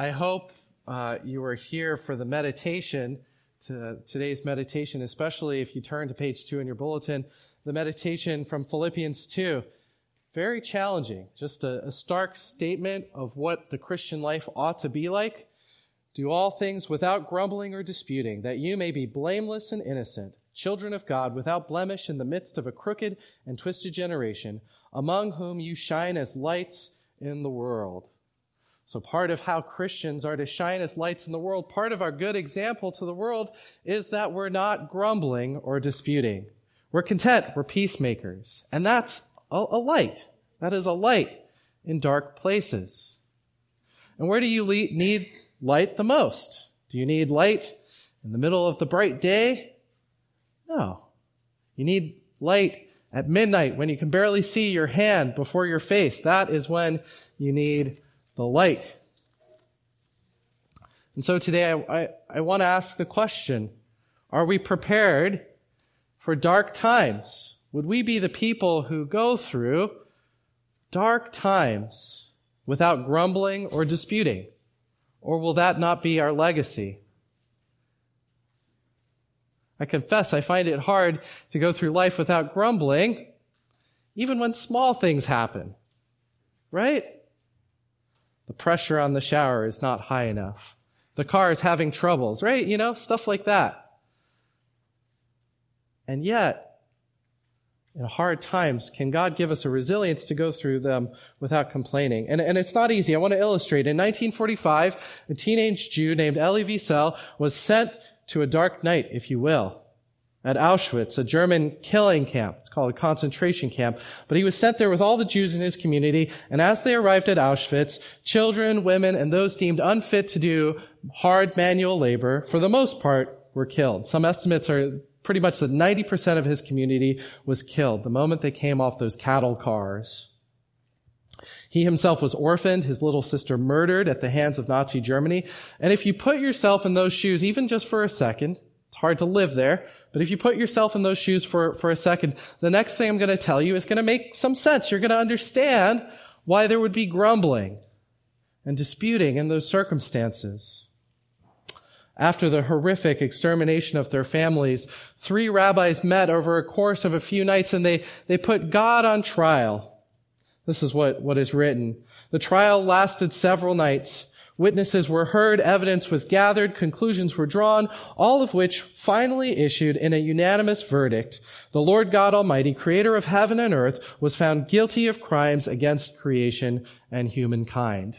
I hope you are here for the meditation, today's meditation, especially if you turn to page 2 in your bulletin, the meditation from Philippians 2. Very challenging, just a stark statement of what the Christian life ought to be like. Do all things without grumbling or disputing, that you may be blameless and innocent, children of God, without blemish in the midst of a crooked and twisted generation, among whom you shine as lights in the world. So part of how Christians are to shine as lights in the world, part of our good example to the world is that we're not grumbling or disputing. We're content, we're peacemakers. And that's a light. That is a light in dark places. And where do you need light the most? Do you need light in the middle of the bright day? No. You need light at midnight when you can barely see your hand before your face. That is when you need the light. And so today I want to ask the question, are we prepared for dark times? Would we be the people who go through dark times without grumbling or disputing? Or will that not be our legacy? I confess I find it hard to go through life without grumbling, even when small things happen, right? The pressure on the shower is not high enough. The car is having troubles, right? Stuff like that. And yet, in hard times, can God give us a resilience to go through them without complaining? And it's not easy. I want to illustrate. In 1945, a teenage Jew named Elie Wiesel was sent to a dark night, if you will, at Auschwitz, a German killing camp. It's called a concentration camp. But he was sent there with all the Jews in his community, and as they arrived at Auschwitz, children, women, and those deemed unfit to do hard manual labor, for the most part, were killed. Some estimates are pretty much that 90% of his community was killed the moment they came off those cattle cars. He himself was orphaned, his little sister murdered at the hands of Nazi Germany. And if you put yourself in those shoes, even just for a second, it's hard to live there, but if you put yourself in those shoes for a second, the next thing I'm going to tell you is going to make some sense. You're going to understand why there would be grumbling and disputing in those circumstances. After the horrific extermination of their families, 3 rabbis met over a course of a few nights, and they put God on trial. This is what is written. The trial lasted several nights. Witnesses were heard, evidence was gathered, conclusions were drawn, all of which finally issued in a unanimous verdict. The Lord God Almighty, creator of heaven and earth, was found guilty of crimes against creation and humankind.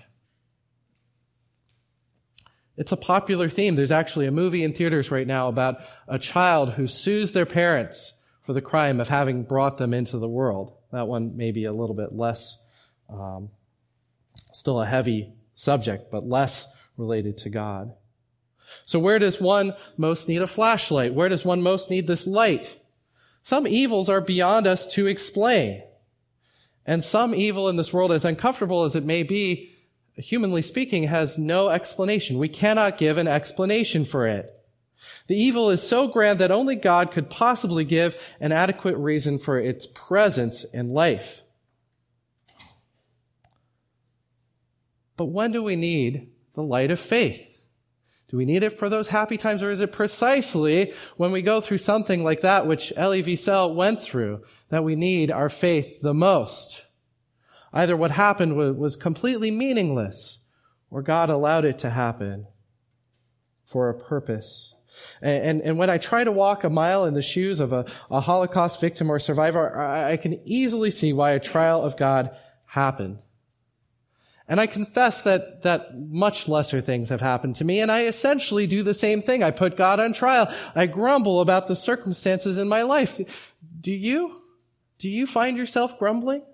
It's a popular theme. There's actually a movie in theaters right now about a child who sues their parents for the crime of having brought them into the world. That one may be a little bit less, still a heavy subject, but less related to God. So where does one most need a flashlight? Where does one most need this light? Some evils are beyond us to explain. And some evil in this world, as uncomfortable as it may be, humanly speaking, has no explanation. We cannot give an explanation for it. The evil is so grand that only God could possibly give an adequate reason for its presence in life. But when do we need the light of faith? Do we need it for those happy times, or is it precisely when we go through something like that which Elie Wiesel went through that we need our faith the most? Either what happened was completely meaningless, or God allowed it to happen for a purpose. And when I try to walk a mile in the shoes of a Holocaust victim or survivor, I can easily see why a trial of God happened. And I confess that much lesser things have happened to me, and I essentially do the same thing. I put God on trial. I grumble about the circumstances in my life. Do you? Do you find yourself grumbling?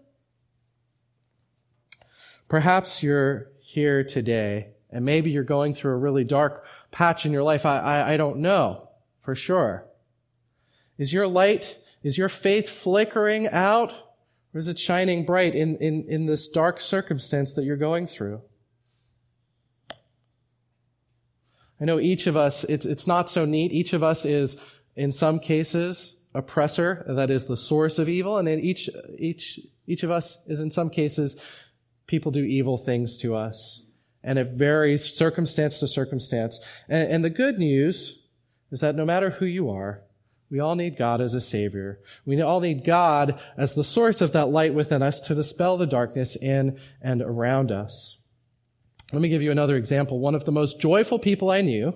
Perhaps you're here today, and maybe you're going through a really dark patch in your life. I don't know for sure. Is your light, is your faith flickering out? Or is it shining bright in this dark circumstance that you're going through? I know each of us, it's not so neat. Each of us is, in some cases, oppressor, that is the source of evil, and in each of us is, in some cases, people do evil things to us. And it varies circumstance to circumstance. And the good news is that no matter who you are, we all need God as a Savior. We all need God as the source of that light within us to dispel the darkness in and around us. Let me give you another example. One of the most joyful people I knew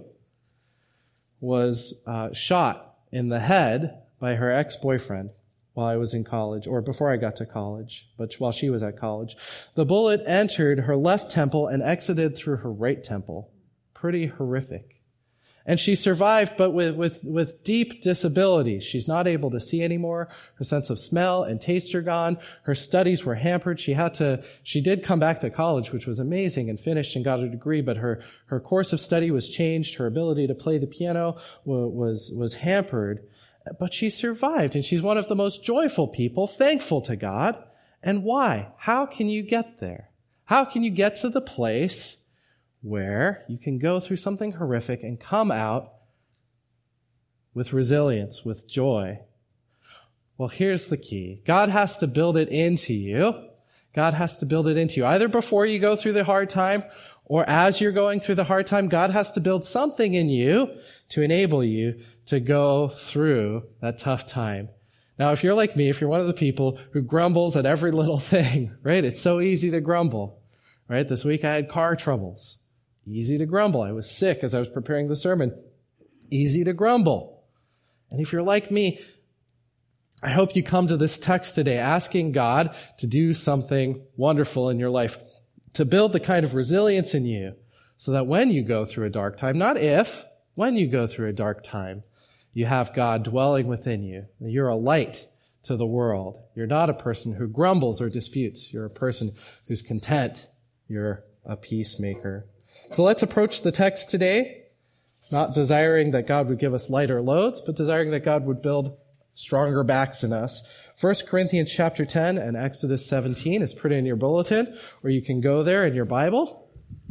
was shot in the head by her ex-boyfriend while I was in college, or before I got to college, but while she was at college. The bullet entered her left temple and exited through her right temple. Pretty horrific. And she survived, but with deep disability. She's not able to see anymore. Her sense of smell and taste are gone. Her studies were hampered. She did come back to college, which was amazing, and finished and got a degree, but her course of study was changed. Her ability to play the piano was hampered. But she survived, and she's one of the most joyful people, thankful to God. And why? How can you get there? How can you get to the place where you can go through something horrific and come out with resilience, with joy? Well, here's the key. God has to build it into you. God has to build it into you. Either before you go through the hard time or as you're going through the hard time, God has to build something in you to enable you to go through that tough time. Now, if you're like me, if you're one of the people who grumbles at every little thing, right? It's so easy to grumble, right? This week I had car troubles. Easy to grumble. I was sick as I was preparing the sermon. Easy to grumble. And if you're like me, I hope you come to this text today asking God to do something wonderful in your life, to build the kind of resilience in you so that when you go through a dark time, not if, when you go through a dark time, you have God dwelling within you. You're a light to the world. You're not a person who grumbles or disputes. You're a person who's content. You're a peacemaker. So let's approach the text today, not desiring that God would give us lighter loads, but desiring that God would build stronger backs in us. 1 Corinthians chapter 10 and Exodus 17 is printed in your bulletin, or you can go there in your Bible.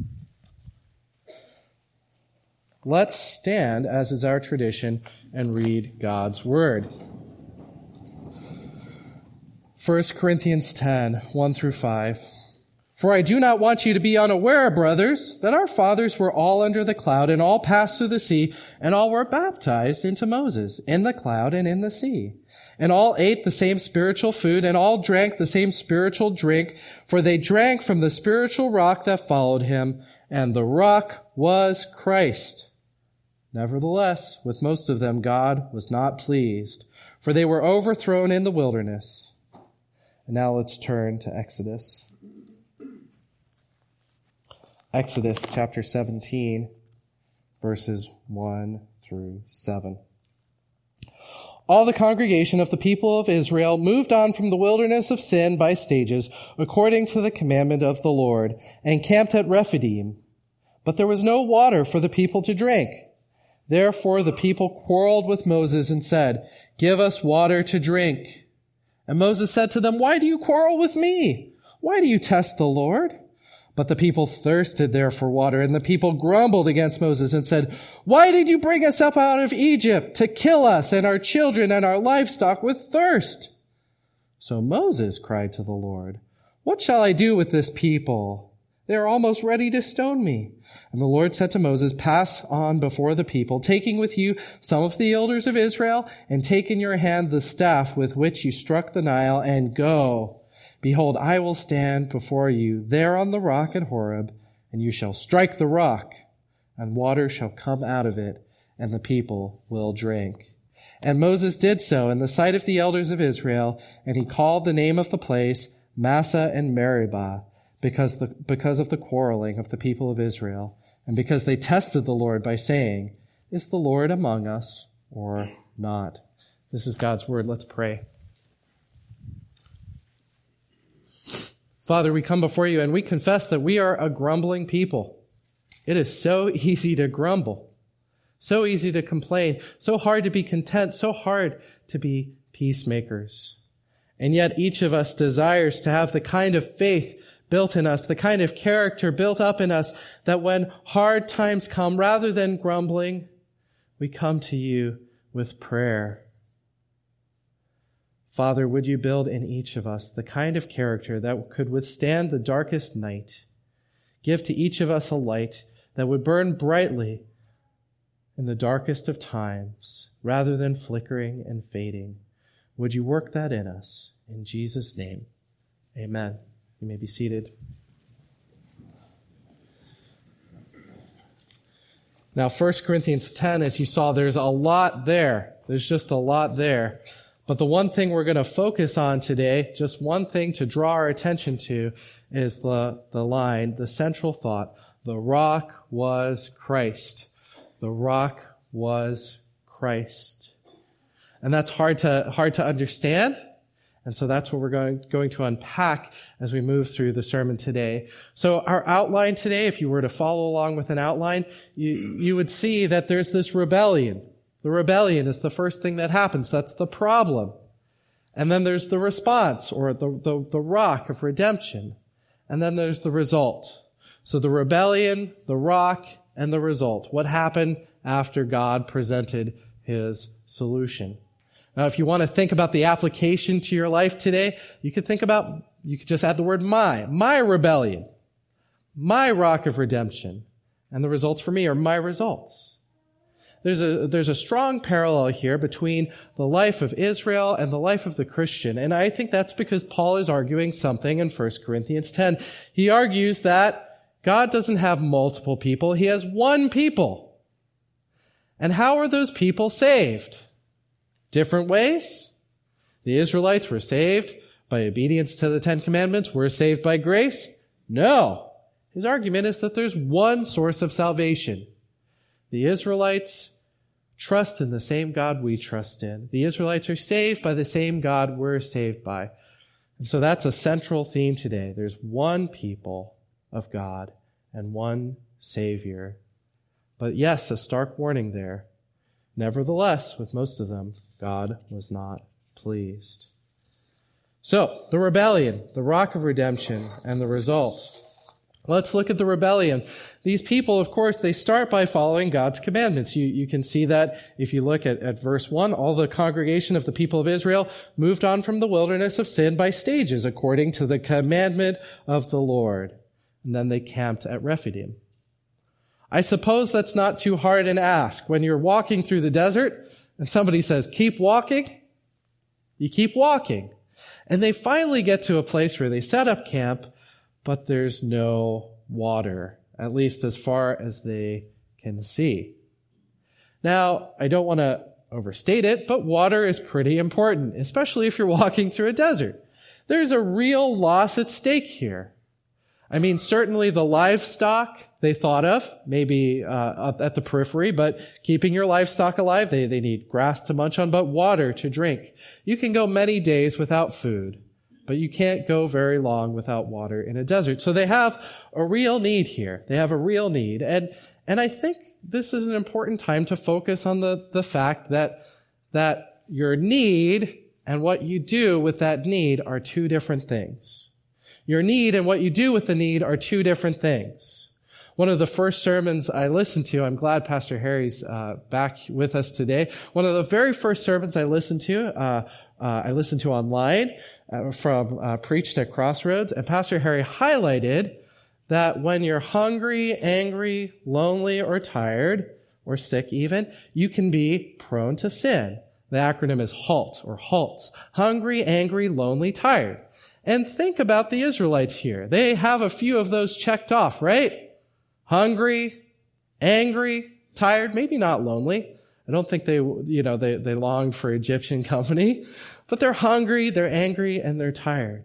Let's stand, as is our tradition, and read God's word. 1 Corinthians 10, 1 through 5. For I do not want you to be unaware, brothers, that our fathers were all under the cloud and all passed through the sea, and all were baptized into Moses in the cloud and in the sea. And all ate the same spiritual food, and all drank the same spiritual drink, for they drank from the spiritual rock that followed him, and the rock was Christ. Nevertheless, with most of them God was not pleased, for they were overthrown in the wilderness. And now let's turn to Exodus. Exodus chapter 17, verses 1 through 7. All the congregation of the people of Israel moved on from the wilderness of sin by stages, according to the commandment of the Lord, and camped at Rephidim. But there was no water for the people to drink. Therefore the people quarreled with Moses and said, "Give us water to drink." And Moses said to them, "Why do you quarrel with me? Why do you test the Lord?" But the people thirsted there for water, and the people grumbled against Moses and said, "Why did you bring us up out of Egypt to kill us and our children and our livestock with thirst?" So Moses cried to the Lord, "What shall I do with this people? They are almost ready to stone me." And the Lord said to Moses, "Pass on before the people, taking with you some of the elders of Israel, and take in your hand the staff with which you struck the Nile, and go. Behold, I will stand before you there on the rock at Horeb, and you shall strike the rock, and water shall come out of it, and the people will drink." And Moses did so in the sight of the elders of Israel, and he called the name of the place Massah and Meribah, because of the quarreling of the people of Israel, and because they tested the Lord by saying, "Is the Lord among us or not?" This is God's word. Let's pray. Father, we come before you and we confess that we are a grumbling people. It is so easy to grumble, so easy to complain, so hard to be content, so hard to be peacemakers. And yet each of us desires to have the kind of faith built in us, the kind of character built up in us, that when hard times come, rather than grumbling, we come to you with prayer. Father, would you build in each of us the kind of character that could withstand the darkest night? Give to each of us a light that would burn brightly in the darkest of times, rather than flickering and fading. Would you work that in us? In Jesus' name, amen. You may be seated. Now, 1 Corinthians 10, as you saw, there's a lot there. There's just a lot there. But the one thing we're going to focus on today, just one thing to draw our attention to, is the line, the central thought. The rock was Christ. The rock was Christ. And that's hard to understand. And so that's what we're going to unpack as we move through the sermon today. So our outline today, if you were to follow along with an outline, you would see that there's this rebellion. The rebellion is the first thing that happens. That's the problem. And then there's the response, or the rock of redemption. And then there's the result. So the rebellion, the rock, and the result. What happened after God presented his solution? Now, if you want to think about the application to your life today, you could just add the word my rebellion, my rock of redemption, and the results for me are my results. There's a strong parallel here between the life of Israel and the life of the Christian, and I think that's because Paul is arguing something in 1 Corinthians 10. He argues that God doesn't have multiple people, he has one people. And how are those people saved? Different ways. The Israelites were saved by obedience to the Ten Commandments. We're saved by grace? No. His argument is that there's one source of salvation. The Israelites trust in the same God we trust in. The Israelites are saved by the same God we're saved by. And so that's a central theme today. There's one people of God and one Savior. But yes, a stark warning there. Nevertheless, with most of them, God was not pleased. So, the rebellion, the rock of redemption, and the result. Let's look at the rebellion. These people, of course, they start by following God's commandments. You can see that if you look at verse 1, all the congregation of the people of Israel moved on from the wilderness of sin by stages, according to the commandment of the Lord. And then they camped at Rephidim. I suppose that's not too hard an ask. When you're walking through the desert and somebody says, keep walking, you keep walking. And they finally get to a place where they set up camp, but there's no water, at least as far as they can see. Now, I don't want to overstate it, but water is pretty important, especially if you're walking through a desert. There's a real loss at stake here. I mean, certainly the livestock they thought of, maybe at the periphery, but keeping your livestock alive, they need grass to munch on, but water to drink. You can go many days without food, but you can't go very long without water in a desert. So they have a real need here. They have a real need. And I think this is an important time to focus on the fact that your need and what you do with that need are two different things. Your need and what you do with the need are two different things. One of the first sermons I listened to, I'm glad Pastor Harry's back with us today. One of the very first sermons I listened to online from preached at Crossroads, and Pastor Harry highlighted that when you're hungry, angry, lonely, or tired, or sick even, you can be prone to sin. The acronym is HALT, or HALTS. Hungry, angry, lonely, tired. And think about the Israelites here. They have a few of those checked off, right? Hungry, angry, tired, maybe not lonely. I don't think they longed for Egyptian company, but they're hungry, they're angry, and they're tired.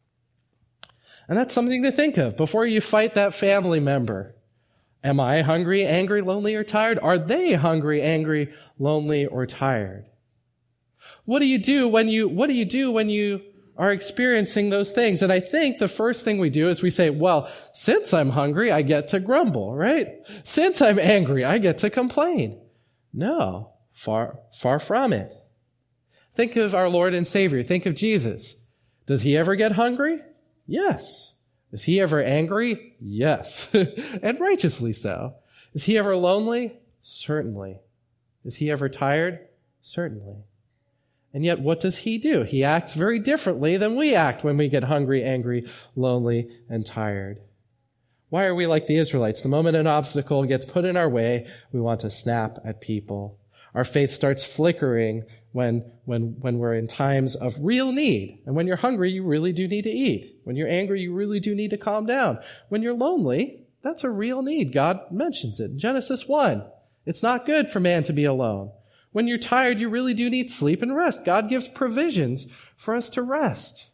And that's something to think of before you fight that family member. Am I hungry, angry, lonely, or tired? Are they hungry, angry, lonely, or tired? What do you do when you are experiencing those things? And I think the first thing we do is we say, well, since I'm hungry, I get to grumble, right? Since I'm angry, I get to complain. No, far from it. Think of our Lord and Savior. Think of Jesus. Does he ever get hungry? Yes. Is he ever angry? Yes. And righteously so. Is he ever lonely? Certainly. Is he ever tired? Certainly. And yet, what does he do? He acts very differently than we act when we get hungry, angry, lonely, and tired. Why are we like the Israelites? The moment an obstacle gets put in our way, we want to snap at people. Our faith starts flickering when we're in times of real need. And when you're hungry, you really do need to eat. When you're angry, you really do need to calm down. When you're lonely, that's a real need. God mentions it in Genesis 1. It's not good for man to be alone. When you're tired, you really do need sleep and rest. God gives provisions for us to rest.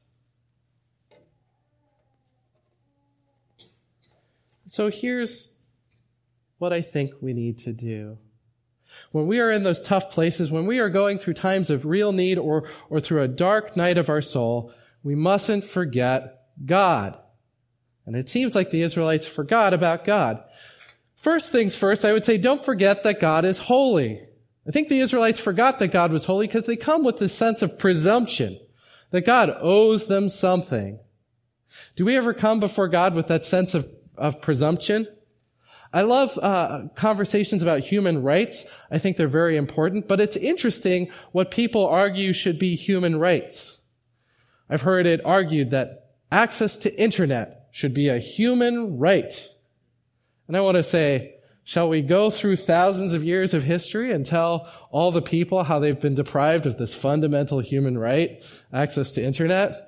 So here's what I think we need to do. When we are in those tough places, when we are going through times of real need or through a dark night of our soul, we mustn't forget God. And it seems like the Israelites forgot about God. First things first, I would say don't forget that God is holy. I think the Israelites forgot that God was holy because they come with this sense of presumption, that God owes them something. Do we ever come before God with that sense of presumption? I love conversations about human rights. I think they're very important, but it's interesting what people argue should be human rights. I've heard it argued that access to internet should be a human right. And I want to say, shall we go through thousands of years of history and tell all the people how they've been deprived of this fundamental human right, access to internet?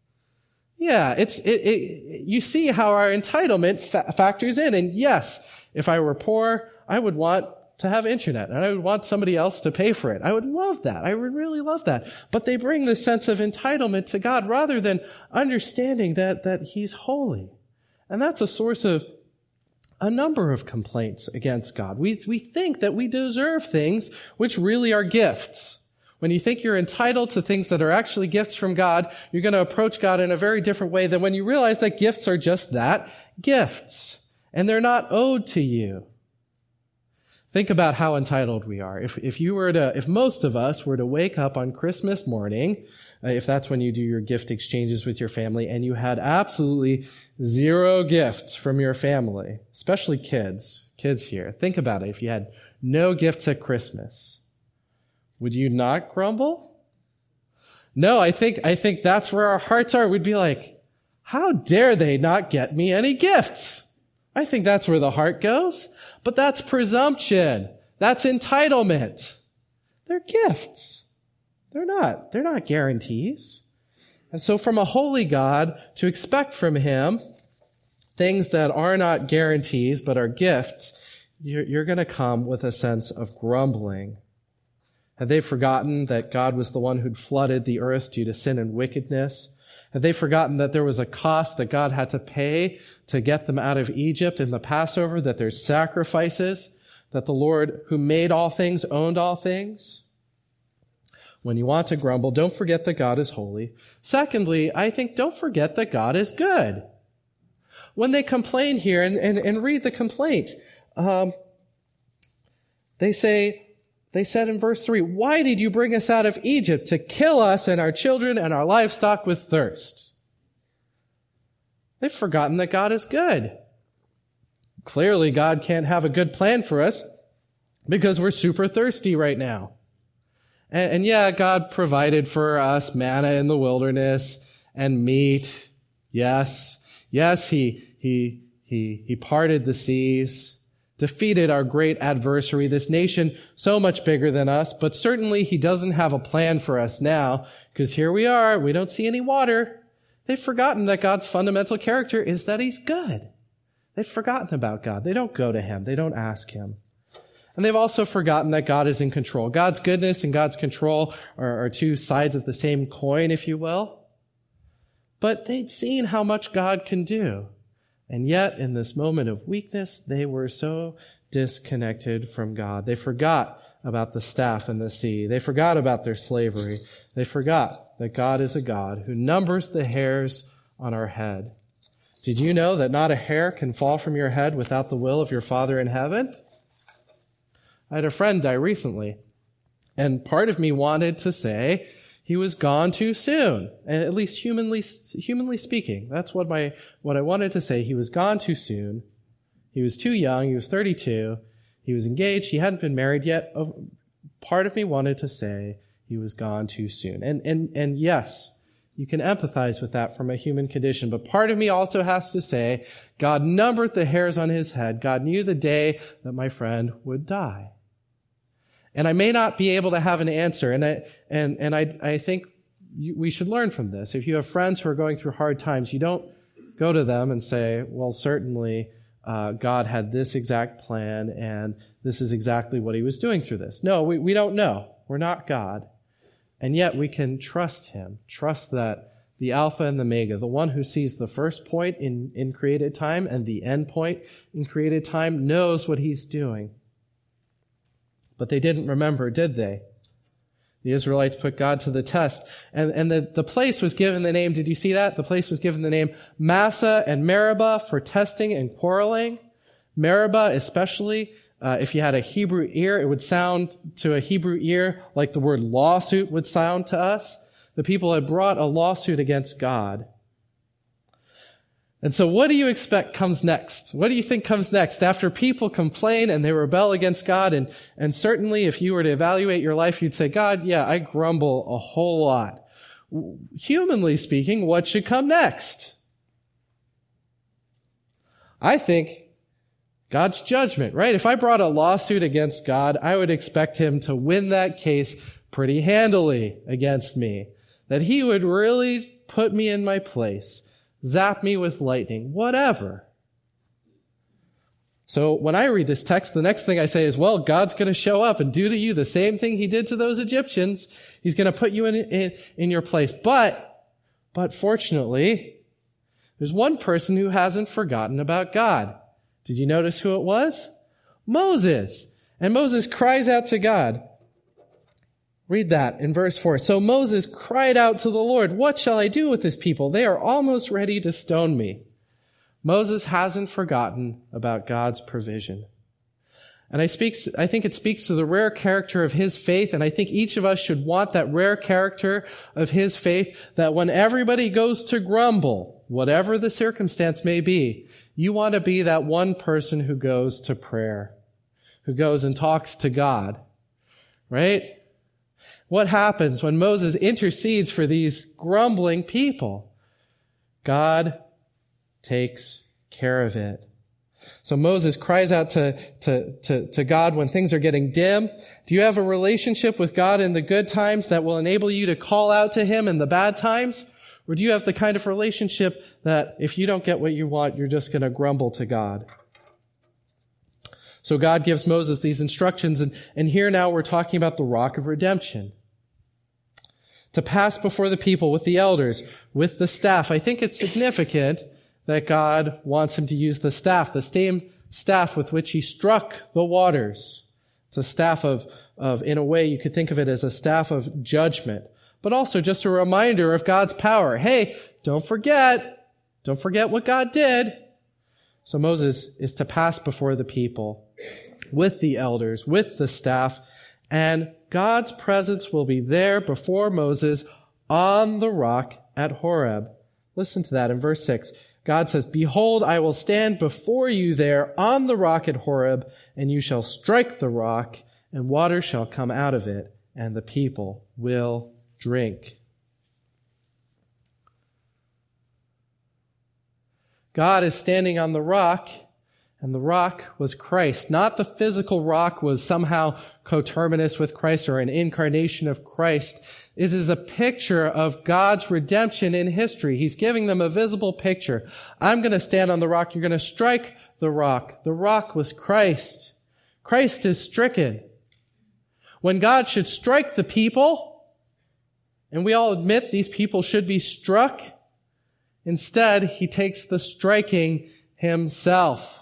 Yeah, you see how our entitlement factors in. And yes, if I were poor, I would want to have internet and I would want somebody else to pay for it. I would love that. I would really love that. But they bring this sense of entitlement to God rather than understanding that He's holy. And that's a source of a number of complaints against God. We think that we deserve things which really are gifts. When you think you're entitled to things that are actually gifts from God, you're going to approach God in a very different way than when you realize that gifts are just that, gifts. And they're not owed to you. Think about how entitled we are. If most of us were to wake up on Christmas morning, if that's when you do your gift exchanges with your family, and you had absolutely zero gifts from your family, especially kids here. Think about it. If you had no gifts at Christmas, would you not grumble? No, I think that's where our hearts are. We'd be like, how dare they not get me any gifts? I think that's where the heart goes. But that's presumption. That's entitlement. They're gifts. They're not guarantees. And so from a holy God, to expect from Him things that are not guarantees but are gifts, you're going to come with a sense of grumbling. Have they forgotten that God was the one who'd flooded the earth due to sin and wickedness? Have they forgotten that there was a cost that God had to pay to get them out of Egypt in the Passover, that there's sacrifices, that the Lord who made all things owned all things? When you want to grumble, don't forget that God is holy. Secondly, I think don't forget that God is good. When they complain here, and read the complaint, they said in verse 3, why did you bring us out of Egypt to kill us and our children and our livestock with thirst? They've forgotten that God is good. Clearly, God can't have a good plan for us because we're super thirsty right now. And yeah, God provided for us manna in the wilderness and meat. Yes, He parted the seas, defeated our great adversary, this nation so much bigger than us, but certainly He doesn't have a plan for us now, because here we are, we don't see any water. They've forgotten that God's fundamental character is that He's good. They've forgotten about God. They don't go to Him. They don't ask Him. And they've also forgotten that God is in control. God's goodness and God's control are two sides of the same coin, if you will. But they'd seen how much God can do. And yet, in this moment of weakness, they were so disconnected from God. They forgot about the staff and the sea. They forgot about their slavery. They forgot that God is a God who numbers the hairs on our head. Did you know that not a hair can fall from your head without the will of your Father in heaven? I had a friend die recently, and part of me wanted to say, he was gone too soon, and at least humanly speaking. That's what I wanted to say. He was gone too soon. He was too young. He was 32. He was engaged. He hadn't been married yet. Part of me wanted to say he was gone too soon. And yes, You can empathize with that from a human condition. But part of me also has to say, God numbered the hairs on his head. God knew the day that my friend would die. And I may not be able to have an answer. And I think we should learn from this. If you have friends who are going through hard times, you don't go to them and say, well, certainly God had this exact plan and this is exactly what he was doing through this. No, we don't know. We're not God. And yet we can trust him. Trust that the Alpha and the Omega, the one who sees the first point in created time and the end point in created time, knows what he's doing. But they didn't remember, did they? The Israelites put God to the test. And the place was given the name, did you see that? The place was given the name Massah and Meribah for testing and quarreling. Meribah especially, if you had a Hebrew ear, it would sound to a Hebrew ear like the word lawsuit would sound to us. The people had brought a lawsuit against God. And so what do you expect comes next? What do you think comes next? After people complain and they rebel against God, and certainly if you were to evaluate your life, you'd say, God, yeah, I grumble a whole lot. Humanly speaking, what should come next? I think God's judgment, right? If I brought a lawsuit against God, I would expect him to win that case pretty handily against me. That he would really put me in my place. Zap me with lightning, whatever. So when I read this text, the next thing I say is, well, God's going to show up and do to you the same thing he did to those Egyptians. He's going to put you in your place. But fortunately, there's one person who hasn't forgotten about God. Did you notice who it was? Moses. And Moses cries out to God. Read that in verse 4. So Moses cried out to the Lord, what shall I do with this people? They are almost ready to stone me. Moses hasn't forgotten about God's provision. And I think it speaks to the rare character of his faith, and I think each of us should want that rare character of his faith, that when everybody goes to grumble, whatever the circumstance may be, you want to be that one person who goes to prayer, who goes and talks to God, right? What happens when Moses intercedes for these grumbling people? God takes care of it. So Moses cries out to God when things are getting dim. Do you have a relationship with God in the good times that will enable you to call out to him in the bad times? Or do you have the kind of relationship that if you don't get what you want, you're just going to grumble to God? So God gives Moses these instructions, and here now we're talking about the rock of redemption. To pass before the people with the elders, with the staff. I think it's significant that God wants him to use the staff, the same staff with which he struck the waters. It's a staff of, in a way, you could think of it as a staff of judgment, but also just a reminder of God's power. Hey, don't forget what God did. So Moses is to pass before the people with the elders, with the staff, and God's presence will be there before Moses on the rock at Horeb. Listen to that in verse 6. God says, behold, I will stand before you there on the rock at Horeb, and you shall strike the rock, and water shall come out of it, and the people will drink. God is standing on the rock, and the rock was Christ. Not the physical rock was somehow coterminous with Christ or an incarnation of Christ. It is a picture of God's redemption in history. He's giving them a visible picture. I'm going to stand on the rock. You're going to strike the rock. The rock was Christ. Christ is stricken. When God should strike the people, and we all admit these people should be struck, instead, he takes the striking himself.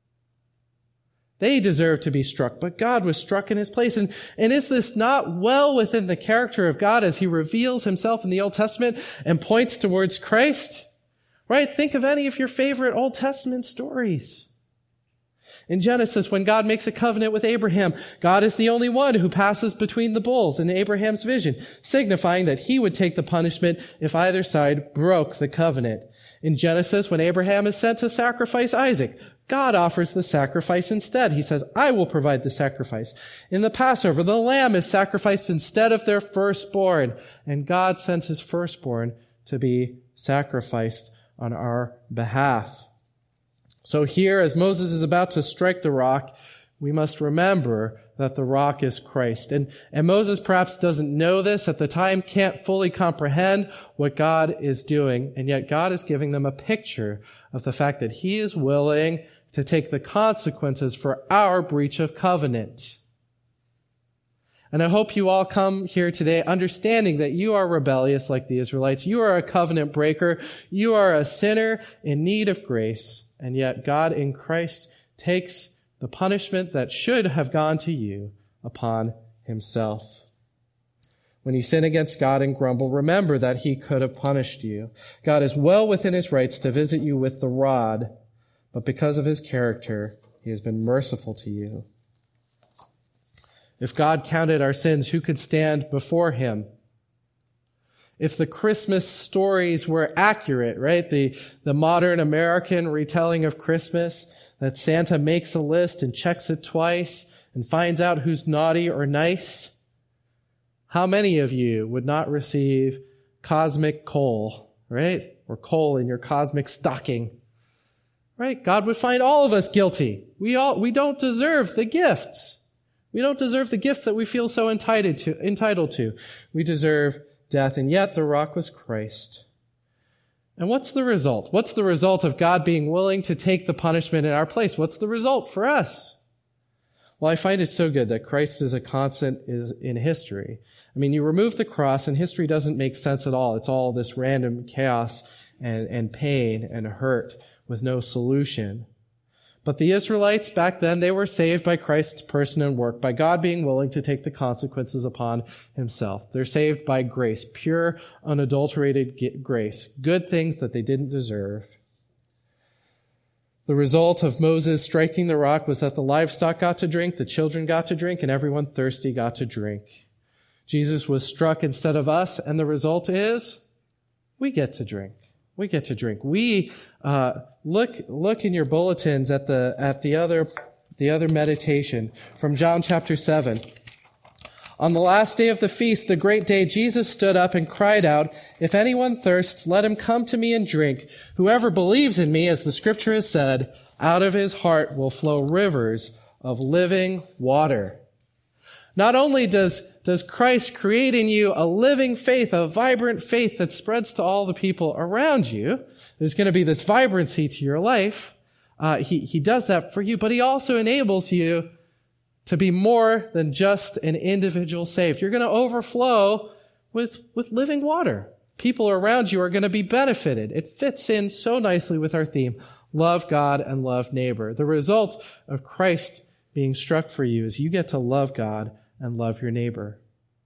They deserve to be struck, but God was struck in his place. And is this not well within the character of God as he reveals himself in the Old Testament and points towards Christ? Right? Think of any of your favorite Old Testament stories. In Genesis, when God makes a covenant with Abraham, God is the only one who passes between the bulls in Abraham's vision, signifying that he would take the punishment if either side broke the covenant. In Genesis, when Abraham is sent to sacrifice Isaac, God offers the sacrifice instead. He says, I will provide the sacrifice. In the Passover, the lamb is sacrificed instead of their firstborn, and God sends his firstborn to be sacrificed on our behalf. So here, as Moses is about to strike the rock, we must remember that the rock is Christ. And Moses perhaps doesn't know this at the time, can't fully comprehend what God is doing, and yet God is giving them a picture of the fact that he is willing to take the consequences for our breach of covenant. And I hope you all come here today understanding that you are rebellious like the Israelites. You are a covenant breaker. You are a sinner in need of grace. And yet God in Christ takes the punishment that should have gone to you upon himself. When you sin against God and grumble, remember that he could have punished you. God is well within his rights to visit you with the rod, but because of his character, he has been merciful to you. If God counted our sins, who could stand before him? If the Christmas stories were accurate, right? The modern American retelling of Christmas, that Santa makes a list and checks it twice and finds out who's naughty or nice, how many of you would not receive cosmic coal, right? Or coal in your cosmic stocking, right? God would find all of us guilty. We don't deserve the gifts. We don't deserve the gift that we feel so entitled to. We deserve death, and yet the rock was Christ. And what's the result? What's the result of God being willing to take the punishment in our place? What's the result for us? Well, I find it so good that Christ is a constant in history. I mean, you remove the cross and history doesn't make sense at all. It's all this random chaos and pain and hurt with no solution. But the Israelites back then, they were saved by Christ's person and work, by God being willing to take the consequences upon himself. They're saved by grace, pure, unadulterated grace, good things that they didn't deserve. The result of Moses striking the rock was that the livestock got to drink, the children got to drink, and everyone thirsty got to drink. Jesus was struck instead of us, and the result is we get to drink. We get to drink. We look in your bulletins at the other meditation from John chapter 7. On the last day of the feast, the great day, Jesus stood up and cried out, "If anyone thirsts, let him come to me and drink. Whoever believes in me, as the scripture has said, out of his heart will flow rivers of living water." Not only does Christ create in you a living faith, a vibrant faith that spreads to all the people around you, there's going to be this vibrancy to your life. He does that for you, but he also enables you to be more than just an individual saved. You're going to overflow with living water. People around you are going to be benefited. It fits in so nicely with our theme, love God and love neighbor. The result of Christ being struck for you is you get to love God and love your neighbor.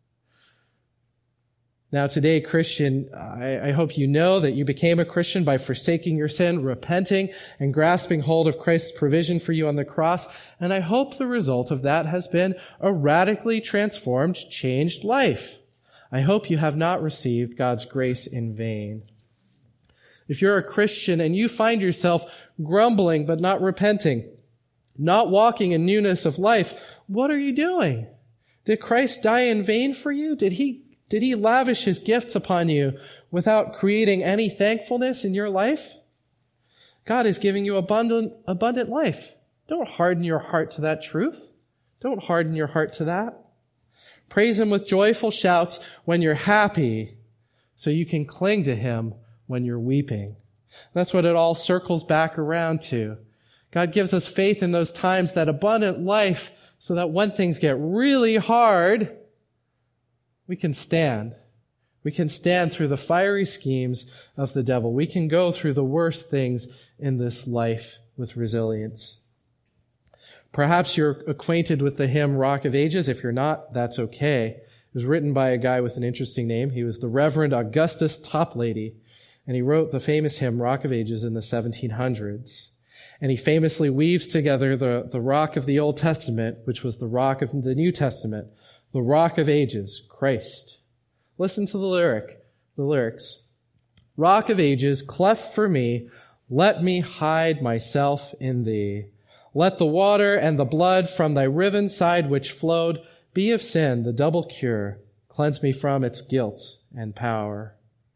Now today, Christian, I hope you know that you became a Christian by forsaking your sin, repenting, and grasping hold of Christ's provision for you on the cross. And I hope the result of that has been a radically transformed, changed life. I hope you have not received God's grace in vain. If you're a Christian and you find yourself grumbling but not repenting, not walking in newness of life, what are you doing? Did Christ die in vain for you? Did he lavish his gifts upon you without creating any thankfulness in your life? God is giving you abundant life. Don't harden your heart to that truth. Don't harden your heart to that. Praise him with joyful shouts when you're happy, so you can cling to him when you're weeping. That's what it all circles back around to. God gives us faith in those times, that abundant life, so that when things get really hard, we can stand. We can stand through the fiery schemes of the devil. We can go through the worst things in this life with resilience. Perhaps you're acquainted with the hymn Rock of Ages. If you're not, that's okay. It was written by a guy with an interesting name. He was the Reverend Augustus Toplady, and he wrote the famous hymn Rock of Ages in the 1700s. And he famously weaves together the rock of the Old Testament, which was the rock of the New Testament, the rock of ages, Christ. Listen to the lyrics. Rock of ages, cleft for me, let me hide myself in thee. Let the water and the blood from thy riven side which flowed be of sin the double cure. Cleanse me from its guilt and power.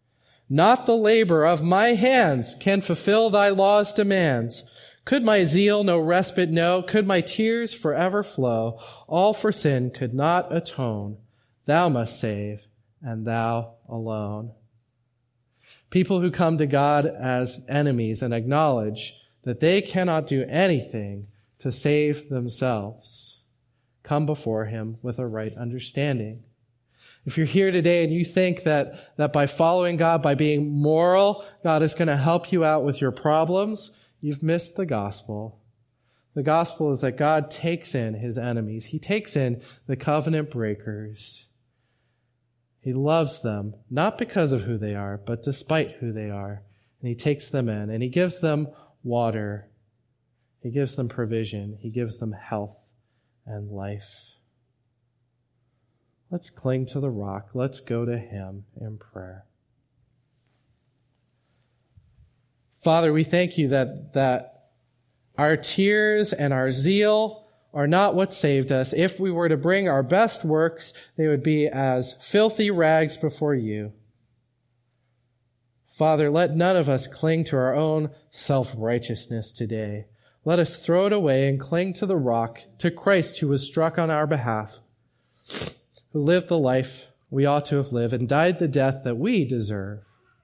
Not the labor of my hands can fulfill thy law's demands. Could my zeal no respite know? Could my tears forever flow? All for sin could not atone. Thou must save, and thou alone. People who come to God as enemies and acknowledge that they cannot do anything to save themselves come before him with a right understanding. If you're here today and you think that by following God, by being moral, God is going to help you out with your problems, you've missed the gospel. The gospel is that God takes in his enemies. He takes in the covenant breakers. He loves them, not because of who they are, but despite who they are. And he takes them in, and he gives them water. He gives them provision. He gives them health and life. Let's cling to the rock. Let's go to him in prayer. Father, we thank you that our tears and our zeal are not what saved us. If we were to bring our best works, they would be as filthy rags before you. Father, let none of us cling to our own self-righteousness today. Let us throw it away and cling to the rock, to Christ who was struck on our behalf, who lived the life we ought to have lived and died the death that we deserve.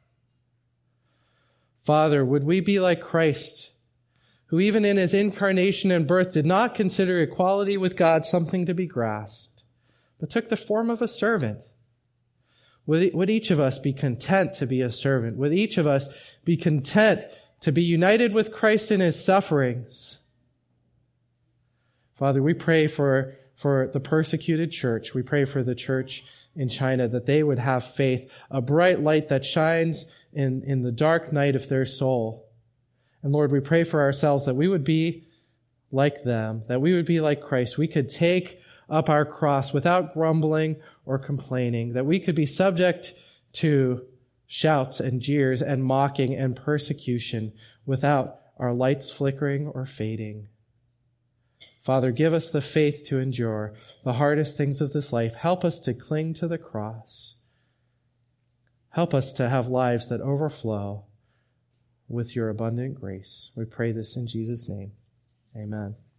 Father, would we be like Christ, who even in his incarnation and birth did not consider equality with God something to be grasped, but took the form of a servant? Would each of us be content to be a servant? Would each of us be content to be united with Christ in his sufferings? Father, we pray for the persecuted church. We pray for the church in China, that they would have faith, a bright light that shines in the dark night of their soul. And Lord, we pray for ourselves that we would be like them, that we would be like Christ. We could take up our cross without grumbling or complaining, that we could be subject to shouts and jeers and mocking and persecution without our lights flickering or fading. Father, give us the faith to endure the hardest things of this life. Help us to cling to the cross. Help us to have lives that overflow with your abundant grace. We pray this in Jesus' name. Amen.